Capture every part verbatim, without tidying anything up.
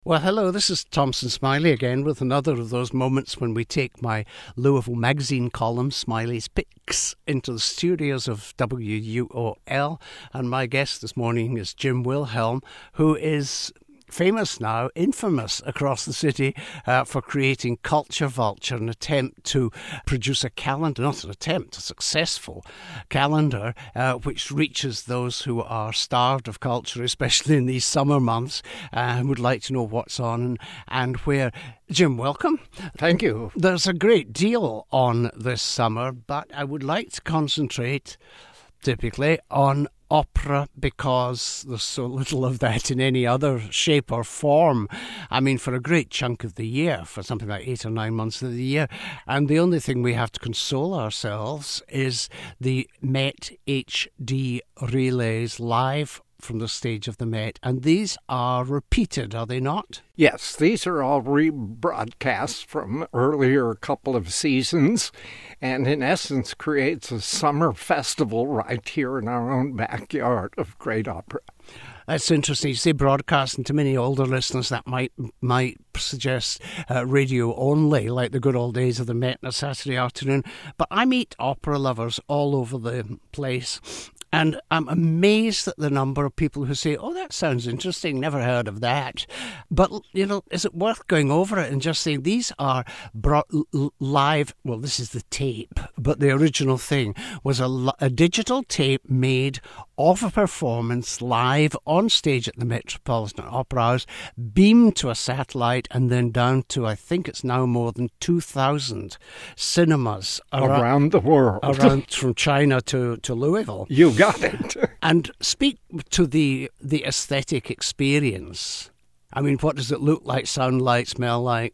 Well, hello, this is Thompson Smiley again with another of those moments when we take my Louisville Magazine column, Smiley's Picks, into the studios of W U O L. And my guest this morning is Jim Wilhelm, who is famous now, infamous across the city uh, for creating Culture Vulture, an attempt to produce a calendar, not an attempt, a successful calendar, uh, which reaches those who are starved of culture, especially in these summer months, and uh, would like to know what's on and, and where. Jim, welcome. Thank you. There's a great deal on this summer, but I would like to concentrate typically on opera because there's so little of that in any other shape or form. I mean, for a great chunk of the year, for something like eight or nine months of the year. And the only thing we have to console ourselves is the Met H D relays live from the stage of the Met. And these are repeated, are they not? Yes, these are all rebroadcasts from earlier couple of seasons, and in essence creates a summer festival right here in our own backyard of great opera. That's interesting. You say broadcasting. To many older listeners, that might might suggest uh, radio only, like the good old days of the Met on a Saturday afternoon. But I meet opera lovers all over the place, and I'm amazed at the number of people who say, oh, that sounds interesting, never heard of that. But, you know, is it worth going over it and just saying these are bro- live, well, this is the tape, but the original thing was a, a digital tape made of a performance live on stage at the Metropolitan Opera House, beamed to a satellite and then down to, I think it's now more than two thousand cinemas around, around the world. Around from China to, to Louisville. You got it. And speak to the the aesthetic experience. I mean, what does it look like, sound like, smell like?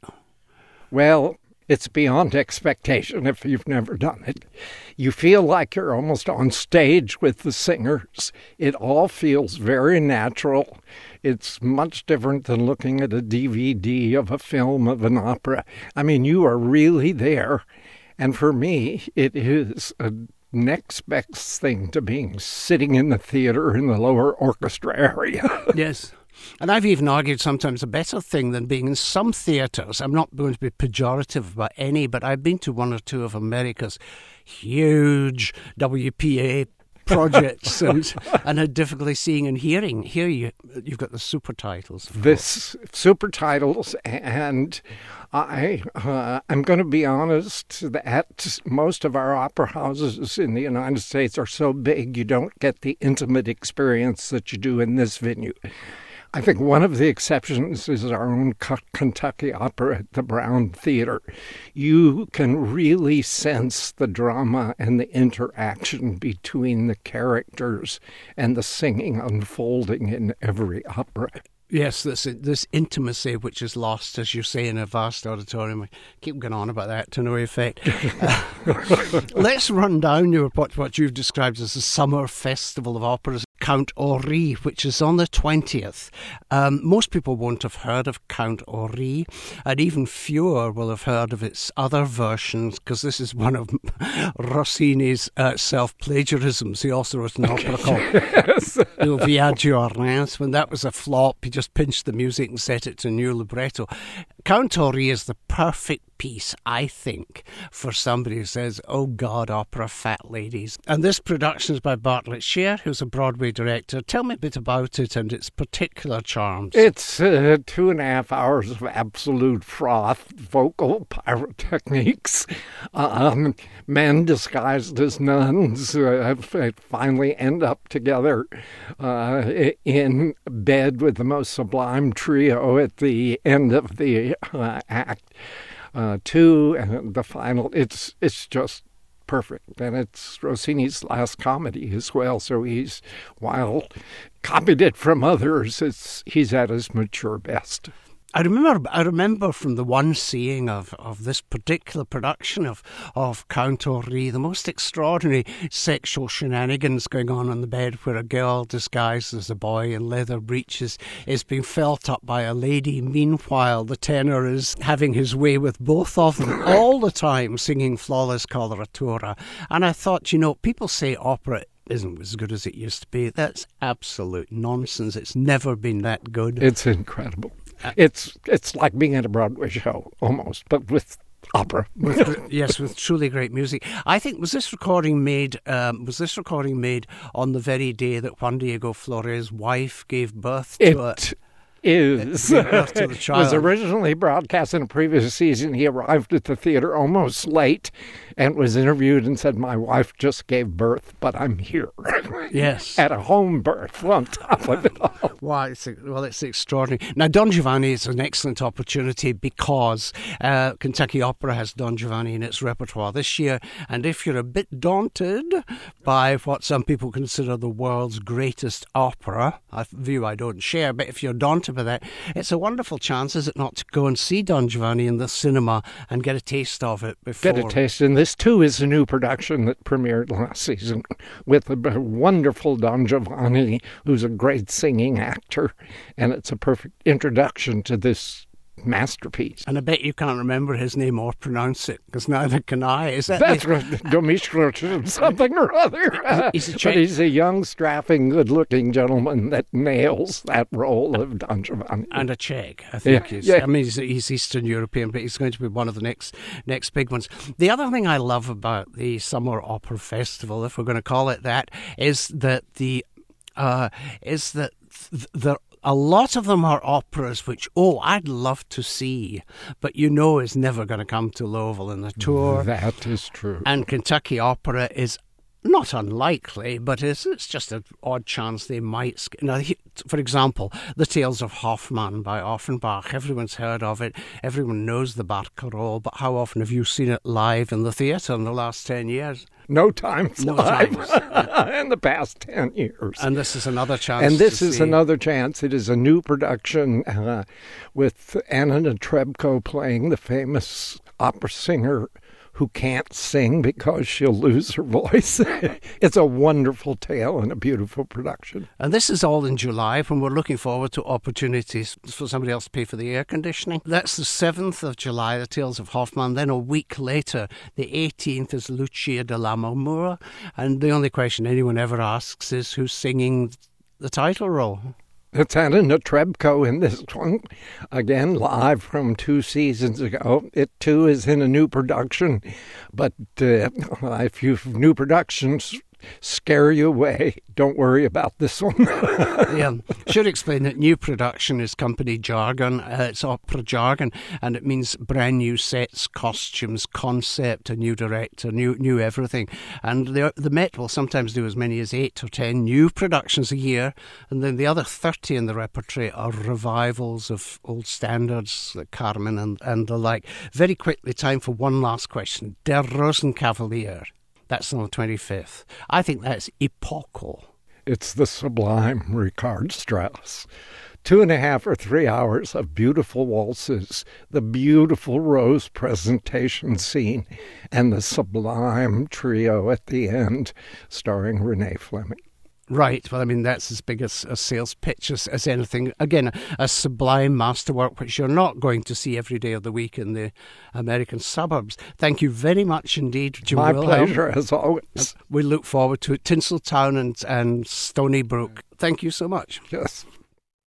Well, it's beyond expectation if you've never done it. You feel like you're almost on stage with the singers. It all feels very natural. It's much different than looking at a D V D of a film of an opera. I mean, you are really there. And for me, it is a next best thing to being sitting in the theater in the lower orchestra area. Yes. And I've even argued sometimes a better thing than being in some theatres. I'm not going to be pejorative about any, but I've been to one or two of America's huge W P A projects and, and had difficulty seeing and hearing. Here you, you've got the super titles. This super titles, and I, uh, I'm going to be honest that most of our opera houses in the United States are so big you don't get the intimate experience that you do in this venue. I think one of the exceptions is our own Kentucky Opera at the Brown Theater. You can really sense the drama and the interaction between the characters and the singing unfolding in every opera. Yes, this this intimacy which is lost, as you say, in a vast auditorium. I keep going on about that to no effect. uh, let's run down your what, what you've described as the Summer Festival of Operas, Count Henri, which is on the twentieth. Um, most people won't have heard of Count Henri, and even fewer will have heard of its other versions, because this is one of Rossini's uh, self-plagiarisms. He also wrote an opera called yes. Il Viaggio a Reims. When that was a flop, he just pinched the music and set it to a new libretto. Count Henri is the perfect piece, I think, for somebody who says, oh God, opera, fat ladies. And this production is by Bartlett Sher, who's a Broadway director. Tell me a bit about it and its particular charms. It's uh, two and a half hours of absolute froth, vocal pyrotechnics, um, men disguised as nuns uh, finally end up together uh, in bed with the most sublime trio at the end of the uh, act. Uh, two and the final, it's it's just perfect. And it's Rossini's last comedy as well, so he's, while copied it from others, it's he's at his mature best. I remember I remember from the one seeing of, of this particular production of, of Count Henri, the most extraordinary sexual shenanigans going on in the bed, where a girl disguised as a boy in leather breeches is being felt up by a lady. Meanwhile, the tenor is having his way with both of them all the time, singing flawless coloratura. And I thought, you know, people say opera isn't as good as it used to be. That's absolute nonsense. It's never been that good. It's incredible. It's it's like being at a Broadway show almost, but with opera. With, yes, with truly great music. I think was this recording made? Um, was this recording made on the very day that Juan Diego Flores' wife gave birth to it it? Is Gave birth to the it child. was originally broadcast in a previous season. He arrived at the theater almost late and was interviewed and said, "My wife just gave birth, but I'm here." Yes. At a home birth on top of it all. Well, it's, well, it's extraordinary. Now, Don Giovanni is an excellent opportunity because uh, Kentucky Opera has Don Giovanni in its repertoire this year. And if you're a bit daunted by what some people consider the world's greatest opera, a view I don't share, but if you're daunted by that, it's a wonderful chance, is it not, to go and see Don Giovanni in the cinema and get a taste of it before. Get a taste. And this, too, is a new production that premiered last season with a wonderful Don Giovanni, who's a great singing actor. And it's a perfect introduction to this masterpiece. And I bet you can't remember his name or pronounce it, because neither can I. Is that That's the... right, Domishko something or other. He's a but Czech- he's a young, strapping, good-looking gentleman that nails that role of Don Giovanni. And a Czech, I think. Yeah, he's, yeah. I mean, he's, he's Eastern European, but he's going to be one of the next next big ones. The other thing I love about the Summer Opera Festival, if we're going to call it that, is that the uh, is that th- the a lot of them are operas which, oh, I'd love to see, but you know is never going to come to Louisville in the tour. That is true. And Kentucky Opera is not unlikely, but it's, it's just an odd chance they might. Sk- now, he, for example, The Tales of Hoffmann by Offenbach. Everyone's heard of it. Everyone knows the barcarolle, but how often have you seen it live in the theatre in the last ten years? No time No live times. in the past ten years. And this is another chance. And this to is see. another chance. It is a new production uh, with Anna Netrebko playing the famous opera singer who can't sing because she'll lose her voice. It's a wonderful tale and a beautiful production. And this is all in July, when we're looking forward to opportunities for somebody else to pay for the air conditioning. That's the seventh of July, The Tales of Hoffmann. Then a week later, the eighteenth, is Lucia de Lammermoor. And the only question anyone ever asks is who's singing the title role. It's Anna Netrebko in this one, again, live from two seasons ago. It, too, is in a new production, but uh, if you've new productions scare you away, don't worry about this one. Yeah, should explain that new production is company jargon. Uh, it's opera jargon, and it means brand new sets, costumes, concept, a new director, new new everything. And the the Met will sometimes do as many as eight or ten new productions a year, and then the other thirty in the repertory are revivals of old standards like Carmen and, and the like. Very quickly, time for one last question. Der Rosenkavalier. That's on the twenty-fifth. I think that's epochal. It's the sublime Richard Strauss. Two and a half or three hours of beautiful waltzes, the beautiful Rose presentation scene, and the sublime trio at the end, starring Renee Fleming. Right. Well, I mean, that's as big a, a sales pitch as, as anything. Again, a, a sublime masterwork, which you're not going to see every day of the week in the American suburbs. Thank you very much indeed, Jim My Wilhelm. pleasure, as always. We look forward to it. Tinseltown and, and Stony Brook. Thank you so much. Yes.